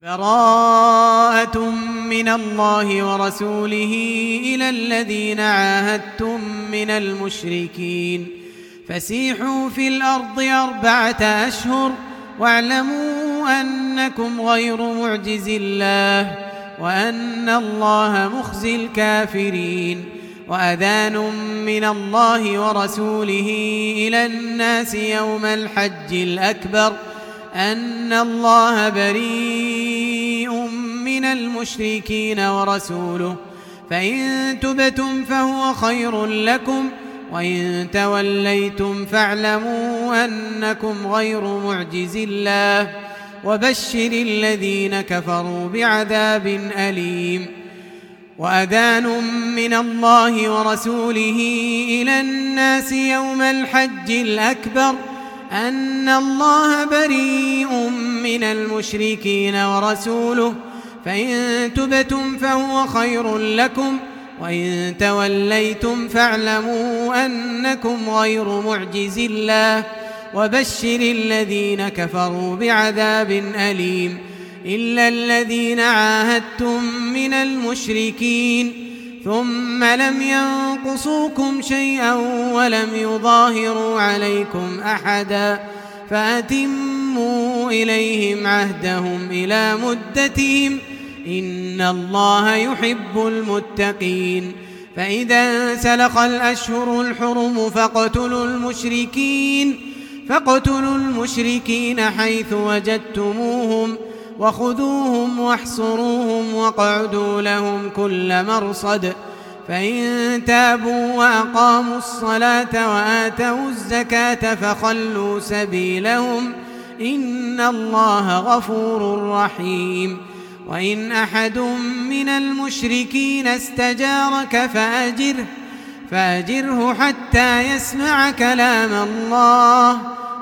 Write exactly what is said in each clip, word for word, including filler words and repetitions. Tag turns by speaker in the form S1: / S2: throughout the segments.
S1: براءة من الله ورسوله إلى الذين عاهدتم من المشركين فسيحوا في الأرض أربعة أشهر واعلموا أنكم غير معجز الله وأن الله مخزي الكافرين. وأذان من الله ورسوله إلى الناس يوم الحج الأكبر أن الله بريء من المشركين ورسوله فإن تبتم فهو خير لكم وإن توليتم فاعلموا أنكم غير معجز الله وبشر الذين كفروا بعذاب أليم. وأذان من الله ورسوله إلى الناس يوم الحج الأكبر أن الله بريء من المشركين ورسوله فإن تبتم فهو خير لكم وإن توليتم فاعلموا أنكم غير معجز الله وبشر الذين كفروا بعذاب أليم. إلا الذين عاهدتم من المشركين ثم لم ينقصوكم شيئا ولم يظاهروا عليكم أحدا فأتموا إليهم عهدهم إلى مدتهم إن الله يحب المتقين. فإذا سلخ الأشهر الحرم فاقتلوا المشركين فاقتلوا المشركين حيث وجدتموهم وخذوهم واحصروهم واقعدوا لهم كل مرصد فإن تابوا وأقاموا الصلاة وآتوا الزكاة فخلوا سبيلهم إن الله غفور رحيم. وإن أحد من المشركين استجارك فأجره فأجره حتى يسمع كلام الله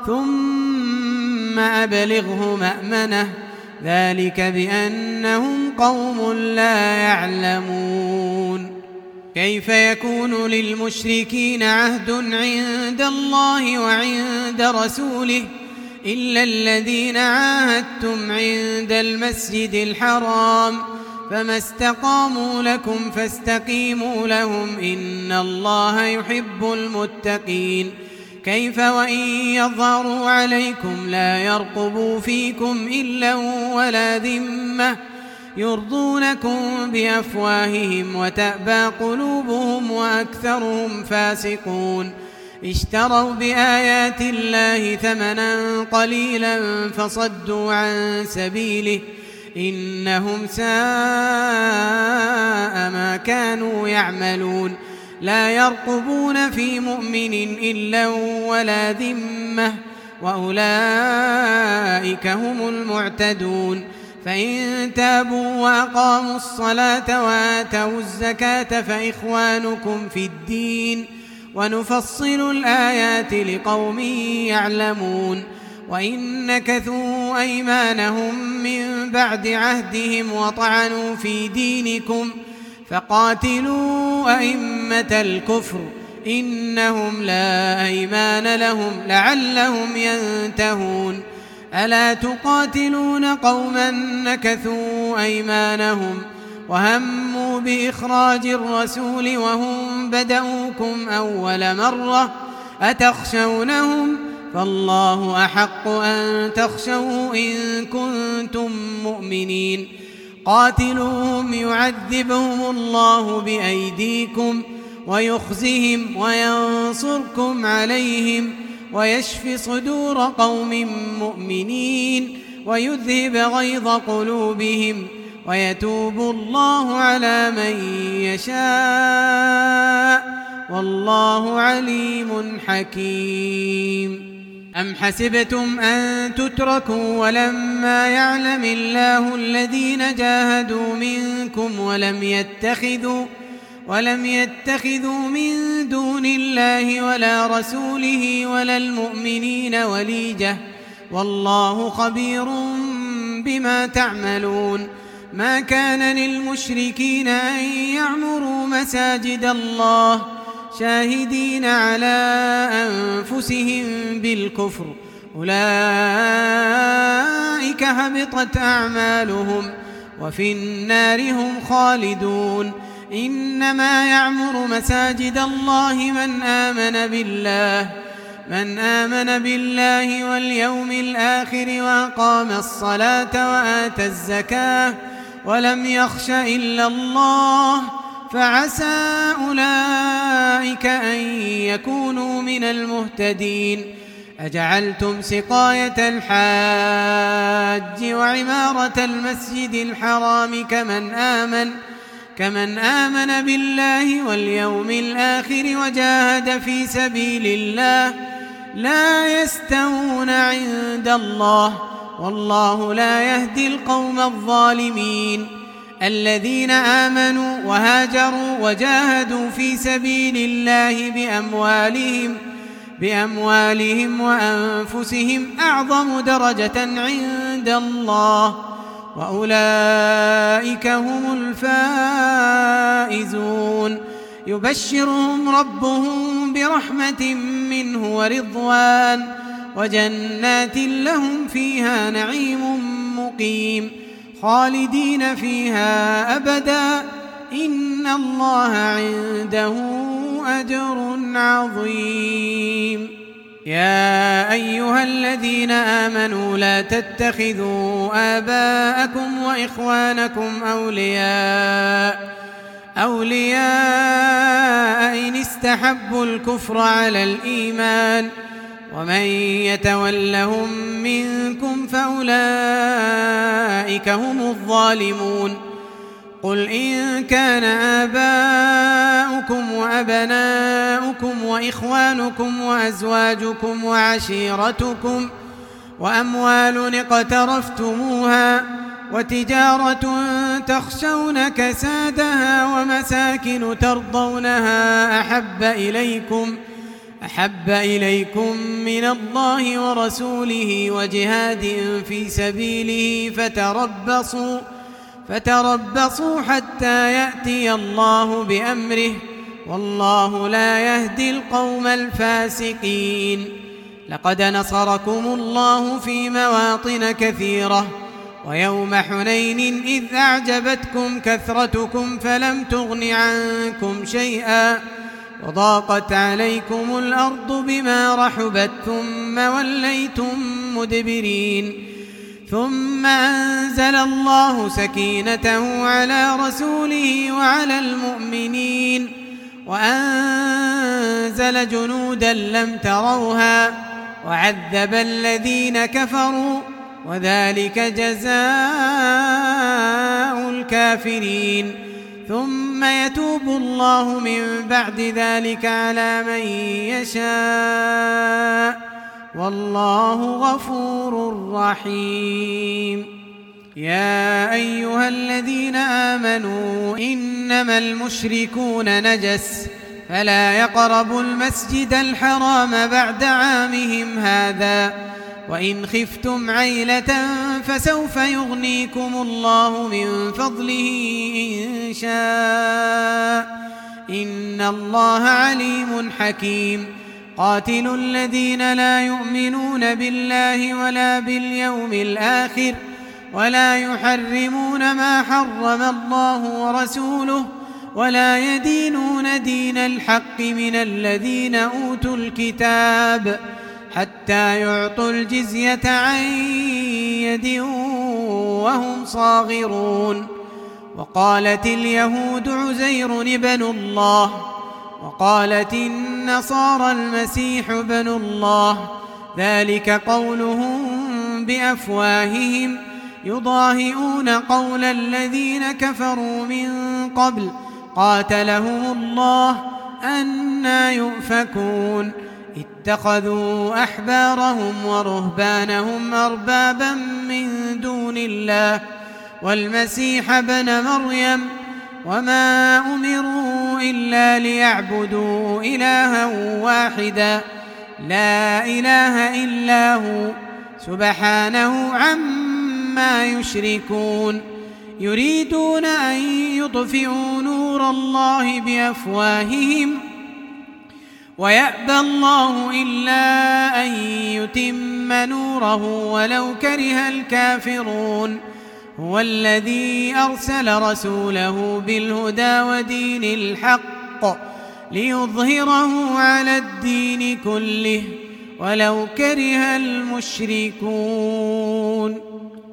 S1: ثم أبلغه مأمنه ذلك بأنهم قوم لا يعلمون. كيف يكون للمشركين عهد عند الله وعند رسوله إلا الذين عاهدتم عند المسجد الحرام فما استقاموا لكم فاستقيموا لهم إن الله يحب المتقين. كيف وإن يظهروا عليكم لا يرقبوا فيكم إلا ولا ذمة يرضونكم بأفواههم وتأبى قلوبهم وأكثرهم فاسقون. اشتروا بآيات الله ثمنا قليلا فصدوا عن سبيله إنهم ساء ما كانوا يعملون. لا يرقبون في مؤمن إلا ولا ذمة وأولئك هم المعتدون. فإن تابوا وأقاموا الصلاة وآتوا الزكاة فإخوانكم في الدين ونفصل الآيات لقوم يعلمون. وإن نكثوا أيمانهم من بعد عهدهم وطعنوا في دينكم فقاتلوا أئمة الكفر إنهم لا أيمان لهم لعلهم ينتهون. ألا تقاتلون قوما نكثوا أيمانهم وهموا بإخراج الرسول وهم بدأوكم أول مرة أتخشونهم فالله أحق أن تخشوه إن كنتم مؤمنين. قاتلوهم يعذبهم الله بأيديكم ويخزهم وينصركم عليهم ويشفي صدور قوم مؤمنين ويذهب غيظ قلوبهم ويتوب الله على من يشاء والله عليم حكيم. أم حسبتم أن تتركوا ولما يعلم الله الذين جاهدوا منكم ولم يتخذوا ولم يتخذوا من دون الله ولا رسوله ولا المؤمنين وليجة والله خبير بما تعملون. ما كان للمشركين أن يعمروا مساجد الله شاهدين على أنفسهم بالكفر أولئك هبطت أعمالهم وفي النار هم خالدون. إنما يعمر مساجد الله من آمن بالله من آمن بالله واليوم الآخر وأقام الصلاة وآتى الزكاة ولم يخش إلا الله فعسى أولئك أن يكونوا من المهتدين. أجعلتم سقاية الحاج وعمارة المسجد الحرام كمن آمن كمن آمن بالله واليوم الآخر وجاهد في سبيل الله لا يستوون عند الله والله لا يهدي القوم الظالمين. الذين آمنوا وهاجروا وجاهدوا في سبيل الله بأموالهم بأموالهم وأنفسهم أعظم درجة عند الله وأولئك هم الفائزون. يبشرهم ربهم برحمة منه ورضوان وجنات لهم فيها نعيم مقيم خالدين فيها أبدا إن الله عنده أجر عظيم. يا أيها الذين آمنوا لا تتخذوا آباءكم وإخوانكم أولياء أولياء إن استحبوا الكفر على الإيمان ومن يتولهم منكم فأولئك هم الظالمون. قل إن كان آباؤكم وأبناؤكم وإخوانكم وأزواجكم وعشيرتكم وأموال اقترفتموها وتجارة تخشون كسادها ومساكن ترضونها أحب إليكم أحب إليكم من الله ورسوله وجهاد في سبيله فتربصوا فتربصوا حتى يأتي الله بأمره والله لا يهدي القوم الفاسقين. لقد نصركم الله في مواطن كثيرة ويوم حنين إذ أعجبتكم كثرتكم فلم تغن عنكم شيئا وضاقت عليكم الأرض بما رحبت ثم وليتم مدبرين. ثم أنزل الله سكينته على رسوله وعلى المؤمنين وأنزل جنودا لم تروها وعذب الذين كفروا وذلك جزاء الكافرين. ثم يتوب الله من بعد ذلك على من يشاء والله غفور رحيم. يا أيها الذين آمنوا إنما المشركون نجس فلا يقربوا المسجد الحرام بعد عامهم هذا وإن خفتم عيلة فسوف يغنيكم الله من فضله إن شاء إن الله عليم حكيم. قاتلوا الذين لا يؤمنون بالله ولا باليوم الآخر ولا يحرمون ما حرم الله ورسوله ولا يدينون دين الحق من الذين أوتوا الكتاب حتى يعطوا الجزية عن يد وهم صاغرون. وقالت اليهود عزير ابن الله وقالت النصارى المسيح ابن الله ذلك قولهم بأفواههم يضاهئون قول الذين كفروا من قبل قاتلهم الله أنى يؤفكون. اتخذوا أحبارهم ورهبانهم أربابا من دون الله والمسيح ابن مريم وما أمروا إلا ليعبدوا إلها واحدا لا إله إلا هو سبحانه عما يشركون. يريدون أن يطفئوا نور الله بأفواههم ويأبى الله إلا أن يتم ليتم نوره ولو كره الكافرون هو الذي أرسل رسوله بالهدى ودين الحق ليظهره على الدين كله ولو كره المشركون